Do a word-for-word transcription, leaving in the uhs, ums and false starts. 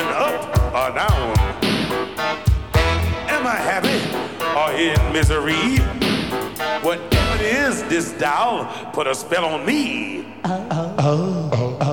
up or down? Am I happy or in misery? Whatever it is, this dial put a spell on me. Oh, oh, oh, oh.